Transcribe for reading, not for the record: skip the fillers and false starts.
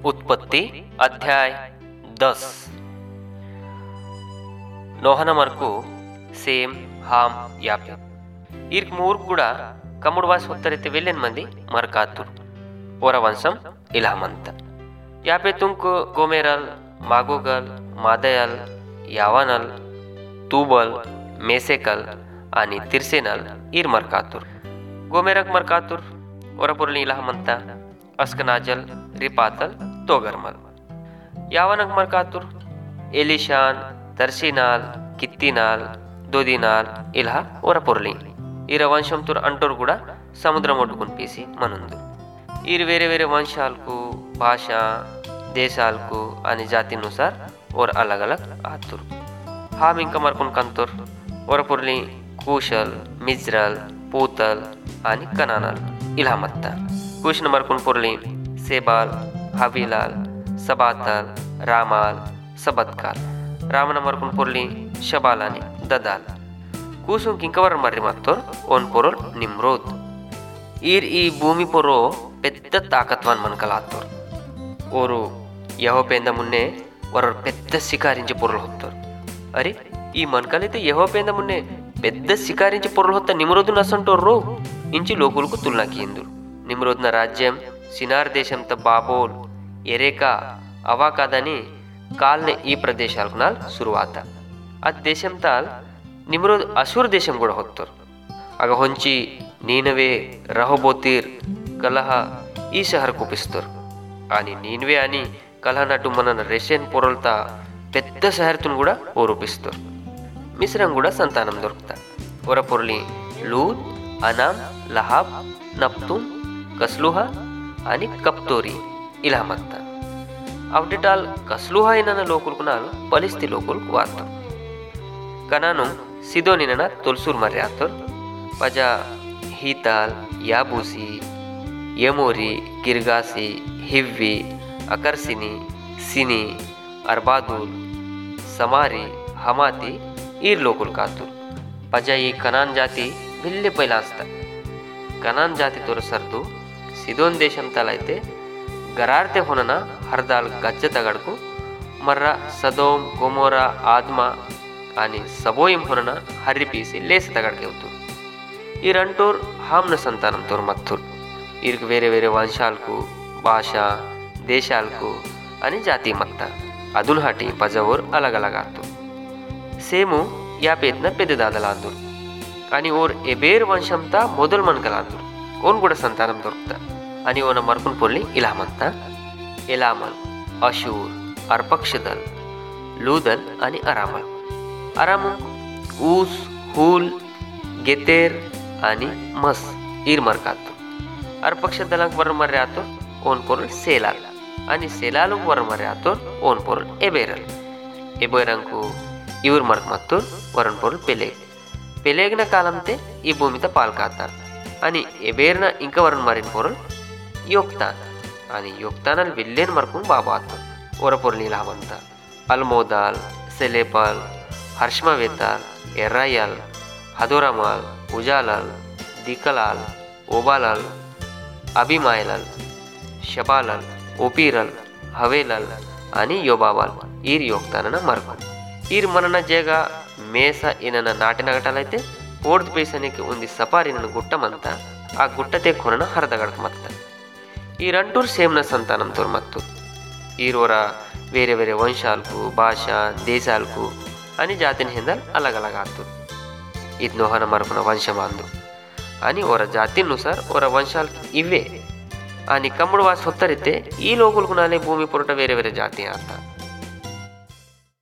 उत्पत्ति अध्याय 10 नोहನ ಮರ್ಕು same Ham ಯಾಪೆ ಇರ್ಕ್ ಮೂರ್ ಕೂಡ ಕಮುಡ್ವಾಸ್ ಹೊತ್ತರಿತೆ ವೆಲ್ಲೆನ್ ಮಂದಿ ಮರ್ಕಾತುರ್ ಓರ ವಂಶಂ ಇಲ್ಹಾಮಂತ ಯಾಪೆ ತುಂಕು ಗೋಮೆರಲ್ ಮಾಗೋಗಲ್ ಮಾದಯಲ್ ಯಾವನಲ್ तूबल मेसेकल आणि तिर्सेनल इर मरकातुर गोमेरक मरकातुर ओरपुरली इलाहमंता अस्कनाजल रिपातल तोगरमल यावनक मरकातुर एलिशान तर्शिनाल कित्तिनाल दोदिनाल इल्हा ओरपुरली इर वंशम तुर अंटोर गुड़ा समुद्र मोटुकुन पीसी मनुंदु इर वेरे वेरे वंशालकु भाषा देशालकु आणि जातीनुसार और अलग अलग आतुर हाम इंका मरकुन कंतोर वरपुरली कुशल मिज्रल पूतल आणि कनानल इल्हामत्ता कुशन मरकुन पुरली सेबाल हविलाल सबातल रामाल सबतकाल रामन मरकुन पुरली शबाल आणि ददाल कुसुन किंकवर मर्री मत्तोर ओन पुरल निम्रोद ఈర్ ఈ భూమి పొరో పెద్ద తాకత్వాన్ మనకలాతోర్ ఓరు యహో పేంద మున్నే వరర్ పెద్ద శికారించి పొరలు ಹೊತ್ತೋರ್ అరే ఈ మనకలైతే యహో పేంద మున్నే పెద్ద శికారించి పొరలు ಹೊತ್ತ నిమ్రోదు నసంటోర్రో ఇంచి లోకులకు తుల్నాకిందురు నిమ్రోద్న రాజ్యం సినార్ దేశంత బాబోల్ ఎరేకా అవాకాదని కాల్నే ఈ ప్రదేశాలకు నాల్ సురువాత ఆ దేశం తాల్ నిమ్రోద్ అసూర్ దేశం కూడా ಹೊತ್ತೋರ್ आग होंची नीनवे रहोबोतीर कलह ई शहर कुपिस्तोर आणि नीनवे आणि कलह नटू मनन रेशन पोरलता పెద్ద शहरतून కూడా ఓరూపిస్తోర్ మిశ్రం కూడా సంతానం దొరుకుతా ఓరపొర్లి లూద్ అనామ్ లహాబ్ నప్తున్ కస్లుహా आणि कप्तोरी इल्हामत्ता అవటిటాల్ కస్లుహా ఇనన లోకుల్కునాల్ పలిస్తి లోకుల్కు వార్తోర్ కనాను సిదోనినన తొల్సూర్ మర్యాతోర్ पजा हीताल याबूसी यमोरी गिरगासी हिव्वी अकर्सिनी सिनी अरबादूल समारी हमाती ईर लोकुल कातूर पजा ई कनान जाती भिल्ले पहिला असता कनान जाती तोर सरदू सिदोन देशम तलायते गरारते होनना हरदाल गज्ज तगडकू मर्रा सदोम गोमोरा आदमा आणि सबोईम होनना हर्रिपीसी लेस तगडके होतो इरंटोर हामन संतानम तोर मत्थुर इर्क वेरे वेरे वंशालकु भाषा देशालकु आणि जाती मत्ता अदुनहाटी पजवर अलग अलग आतो सेमु या पेतन पेद दादलांदुर आणि ओर एबेर वंशमता मोदल मनकलांदुर ओन गुड संतानम दोरता आणि ओन मरकुन पोल्ली इल्हामंता एलामल अशूर अर्पक्षदल लूदल आणि अरामल अरामु ऊस हूल गेतेर आणि मस इर मरकातो अर्पक्ष दलांक वर मर्यातो ओन पोरल सेलाल आणि सेलाल वर मर्यातो ओन पोरल एबेरल एबेरंकु इवर मर्क मत्तूर वरन पोरल पेलेग पेलेगना कालंते ई भूमिता पालकातार आणि एबेरना इंक वरन मरिन पोरल योक्तान आणि योक्तानल विल्लेन मर्कुन बाबातो वर पोरल इल्हामंता अल्मोदाल सेलेपाल हर्षमवेताल एर्रायल हदोरामाल उजालाल दिकलाल ओबालाल अभिमायलाल शबालाल ओपीरल हवेलाल आणि योबावाल ఈర్ ಯೋಗ್ತಾನನ ಮರ್ಕು ఈర్ మనన జేಗ మేస ఇనన నాటిన గటలైతే ఓడ్ది పేసనికి ఉంది సపారిన గుట్టమంత ఆ గుట్టతే కొనన ಹರದಗಡಕ ಮತ್ತ ఈరంటూర్ సేమ్న సంతానం తోర్ మత్తు ఈరోర వేరే వేరే వంశాలకు భాషా దేశాలకు అని జాతిని ಹಿಂದಲ್ अलग अलग आतु ಇದು ನೋಹನ ಮರಕುನ ವಂಶಮಾಂದು आणि ओर जातीनुसार ओर वंशाल इवे आणि कमडवास होतरिते ಈ ಲೋಕುಲ್ಕುನಾಲೆ ಭೂಮಿ ಪುರಟ ಬೇರೆ ಬೇರೆ ಜಾತಿ ಆತ